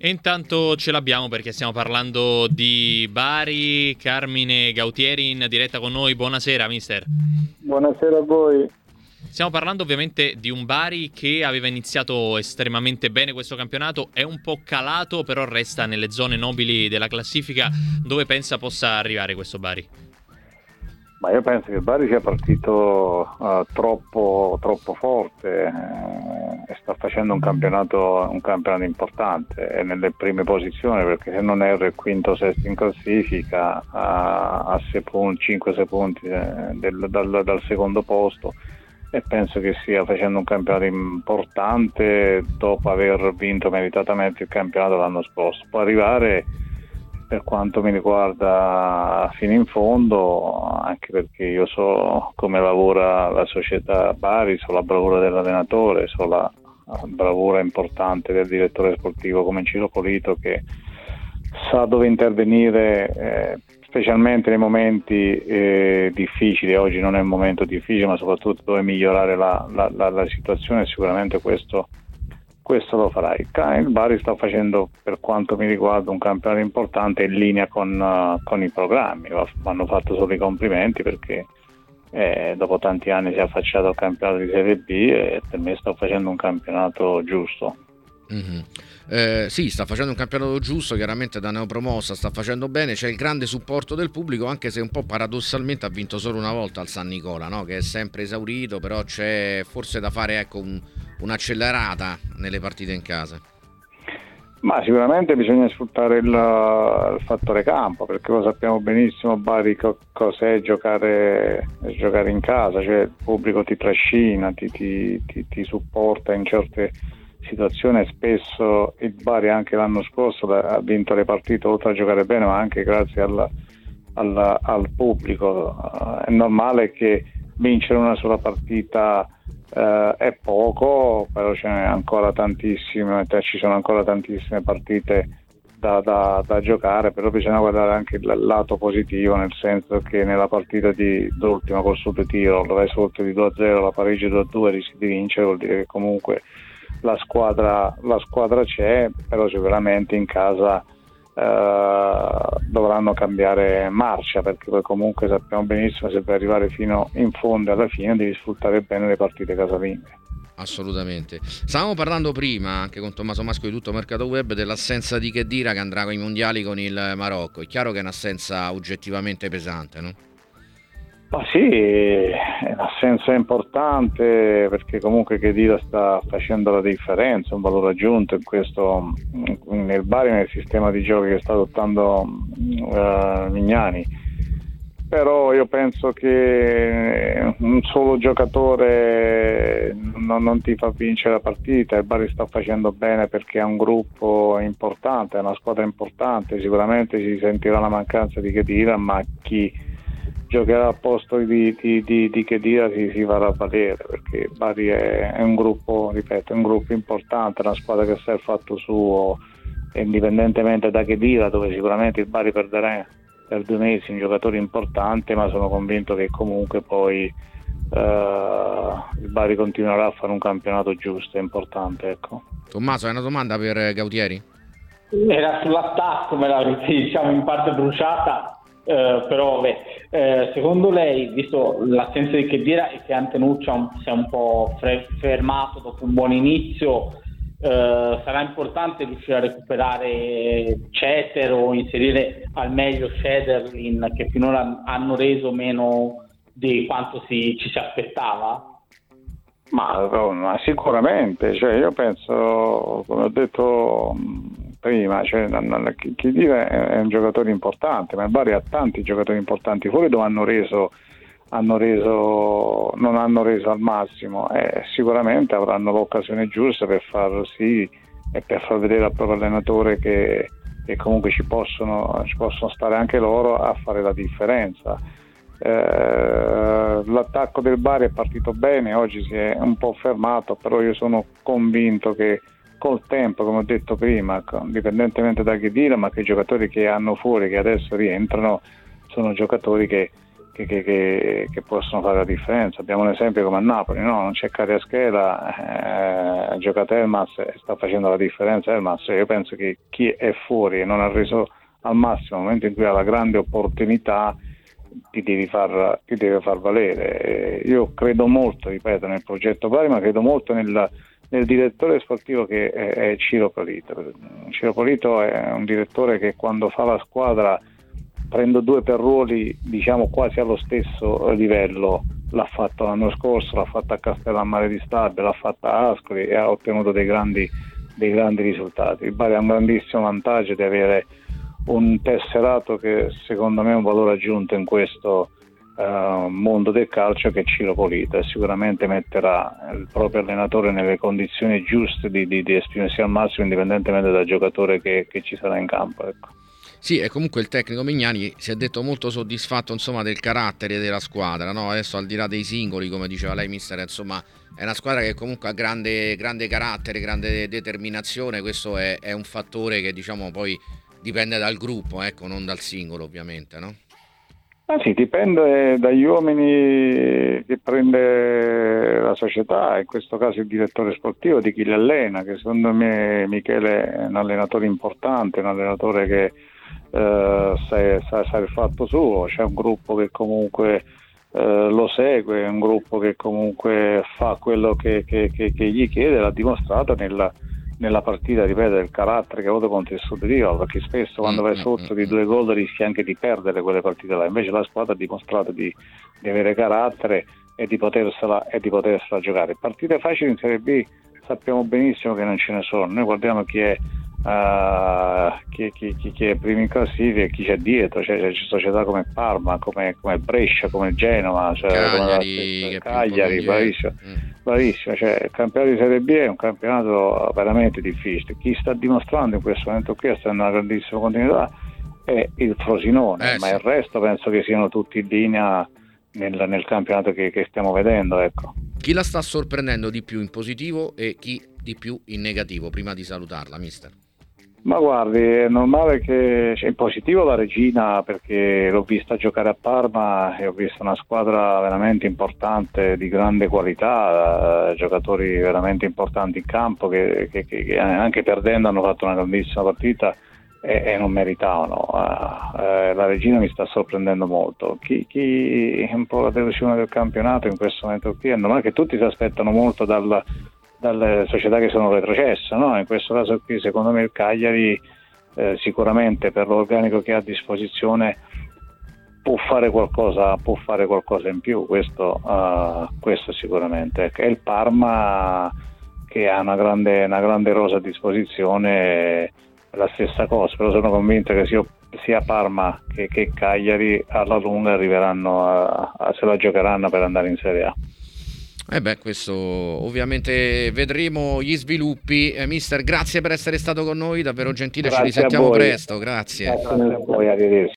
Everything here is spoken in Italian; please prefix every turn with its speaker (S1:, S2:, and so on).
S1: E intanto ce l'abbiamo perché stiamo parlando di Bari. Carmine Gautieri in diretta con noi. Buonasera, mister.
S2: Buonasera a voi.
S1: Stiamo parlando ovviamente di un Bari che aveva iniziato estremamente bene questo campionato, è un po' calato, però resta nelle zone nobili della classifica. Dove pensa possa arrivare questo Bari?
S2: Ma io penso che il Bari sia partito troppo forte e sta facendo un campionato importante, è nelle prime posizioni, perché se non erro è quinto o sesto in classifica a 5-6 punti dal secondo posto, e penso che stia facendo un campionato importante dopo aver vinto meritatamente il campionato l'anno scorso. Può arrivare, per quanto mi riguarda, fino in fondo, anche perché io so come lavora la società Bari, so la bravura dell'allenatore, so la bravura importante del direttore sportivo come Ciro Polito, che sa dove intervenire, specialmente nei momenti difficili. Oggi non è un momento difficile, ma soprattutto dove migliorare la situazione. Sicuramente questo lo farà. Il Bari sta facendo, per quanto mi riguarda, un campionato importante in linea con i programmi. Vanno fatto solo i complimenti, perché dopo tanti anni si è affacciato al campionato di Serie B e per me sta facendo un campionato giusto.
S3: Mm-hmm. Sì, sta facendo un campionato giusto, chiaramente da neopromossa sta facendo bene, c'è il grande supporto del pubblico, anche se un po' paradossalmente ha vinto solo una volta al San Nicola, no? Che è sempre esaurito, però c'è forse da fare, ecco, un'accelerata nelle partite in casa.
S2: Ma sicuramente bisogna sfruttare il fattore campo, perché lo sappiamo benissimo Bari cos'è giocare in casa, cioè il pubblico ti trascina, ti supporta in certe situazione. Spesso il Bari anche l'anno scorso ha vinto le partite oltre a giocare bene, ma anche grazie al pubblico. È normale che vincere una sola partita è poco, però ce n'è ancora tantissime, ci sono ancora tantissime partite da giocare, però bisogna guardare anche il lato positivo, nel senso che nella partita dell'ultima col Sud Tirol, dove sotto di 2-0, la pareggio 2-2, rischi di vincere, vuol dire che comunque la squadra c'è, però sicuramente in casa dovranno cambiare marcia, perché poi comunque sappiamo benissimo, se per arrivare fino in fondo alla fine devi sfruttare bene le partite casalinghe.
S3: Assolutamente. Stavamo parlando prima anche con Tommaso Masco di Tutto Mercato Web dell'assenza di Khedira, che andrà ai mondiali con il Marocco. È chiaro che è un'assenza oggettivamente pesante, no?
S2: Ma sì, è un'assenza importante, perché comunque Khedira sta facendo la differenza, un valore aggiunto nel Bari, nel sistema di gioco che sta adottando Mignani. Però io penso che un solo giocatore non ti fa vincere la partita. Il Bari sta facendo bene perché ha un gruppo importante, è una squadra importante. Sicuramente si sentirà la mancanza di Khedira, ma chi giocherà al posto di Khedira si farà valere, perché Bari è un gruppo, ripeto, è un gruppo importante, una squadra che sa il fatto suo, indipendentemente da Khedira, dove sicuramente il Bari perderà per 2 mesi un giocatore importante, ma sono convinto che comunque poi il Bari continuerà a fare un campionato giusto e importante, ecco.
S3: Tommaso, hai una domanda per Gautieri?
S4: Era sull'attacco, me l'avrete diciamo in parte bruciata. Però secondo lei, visto l'assenza di Khedira e che Antenuccia si è un po' fermato dopo un buon inizio, sarà importante riuscire a recuperare Ceter o inserire al meglio Scheder, che finora hanno reso meno di quanto ci si aspettava?
S2: Ma sicuramente, cioè io penso, come ho detto prima, cioè Khedira è un giocatore importante, ma il Bari ha tanti giocatori importanti fuori dove non hanno reso al massimo, e sicuramente avranno l'occasione giusta per far sì e per far vedere al proprio allenatore che comunque ci possono stare anche loro a fare la differenza. L'attacco del Bari è partito bene, oggi si è un po' fermato, però io sono convinto che col tempo, come ho detto prima, indipendentemente da Khedira, ma che i giocatori che hanno fuori, che adesso rientrano, sono giocatori che che possono fare la differenza. Abbiamo un esempio come a Napoli, no? Non c'è Kvaratskhelia, ha giocato Elmas e sta facendo la differenza Elmas. Io penso che chi è fuori e non ha reso al massimo nel momento in cui ha la grande opportunità ti deve far valere. Io credo molto, ripeto, nel progetto Bari, ma credo molto nel direttore sportivo che è Ciro Polito. Ciro Polito è un direttore che quando fa la squadra, prendo due per ruoli diciamo quasi allo stesso livello, l'ha fatto l'anno scorso, l'ha fatto a Castellammare di Stabia, l'ha fatta a Ascoli e ha ottenuto dei grandi risultati. Il Bari ha un grandissimo vantaggio di avere un tesserato che secondo me è un valore aggiunto in questo mondo del calcio, che è Ciro Polito, e sicuramente metterà il proprio allenatore nelle condizioni giuste di esprimersi al massimo, indipendentemente dal giocatore che ci sarà in campo, ecco.
S3: Sì, e comunque il tecnico Mignani si è detto molto soddisfatto, insomma, del carattere della squadra, no? Adesso, al di là dei singoli, come diceva lei, mister, insomma, è una squadra che comunque ha grande carattere, grande determinazione. Questo è un fattore che, diciamo, poi dipende dal gruppo, ecco, non dal singolo, ovviamente, no?
S2: Ah sì, dipende dagli uomini che prende la società, in questo caso il direttore sportivo, di chi li allena, che secondo me Michele è un allenatore importante, un allenatore che sa il fatto suo. C'è un gruppo che comunque lo segue, un gruppo che comunque fa quello che gli chiede, l'ha dimostrato nella partita, ripeto, del carattere che ha avuto contro il Sud Tirolo, perché spesso quando vai sotto di 2 gol rischi anche di perdere quelle partite là. Invece la squadra ha dimostrato di avere carattere e di potersela giocare. Partite facili in Serie B sappiamo benissimo che non ce ne sono. Noi guardiamo chi è primo in classifica e chi c'è dietro. C'è società come Parma, come Brescia, come Genova, Cagliari, bravissimo. Cioè, il campionato di Serie B è un campionato veramente difficile. Chi sta dimostrando in questo momento qui sta in una grandissima continuità è il Frosinone, ma il resto penso che siano tutti in linea nel campionato che stiamo vedendo, ecco.
S3: Chi la sta sorprendendo di più in positivo e chi di più in negativo, prima di salutarla, mister?
S2: Ma guardi, è normale che in positivo la Regina, perché l'ho vista giocare a Parma e ho visto una squadra veramente importante, di grande qualità, giocatori veramente importanti in campo che anche perdendo hanno fatto una grandissima partita e non meritavano. La Regina mi sta sorprendendo molto. Chi è un po' la delusione del campionato in questo momento qui, è normale che tutti si aspettano molto dalle società che sono retrocesse, no? In questo caso qui secondo me il Cagliari sicuramente, per l'organico che ha a disposizione, può fare qualcosa in più, questo sicuramente. E il Parma, che ha una grande rosa a disposizione, la stessa cosa, però sono convinto che sia Parma che Cagliari alla lunga arriveranno se la giocheranno per andare in Serie A.
S3: Questo ovviamente vedremo gli sviluppi. Mister, grazie per essere stato con noi, davvero gentile,
S2: Grazie,
S3: ci risentiamo presto, grazie.
S2: Grazie a voi, arrivederci.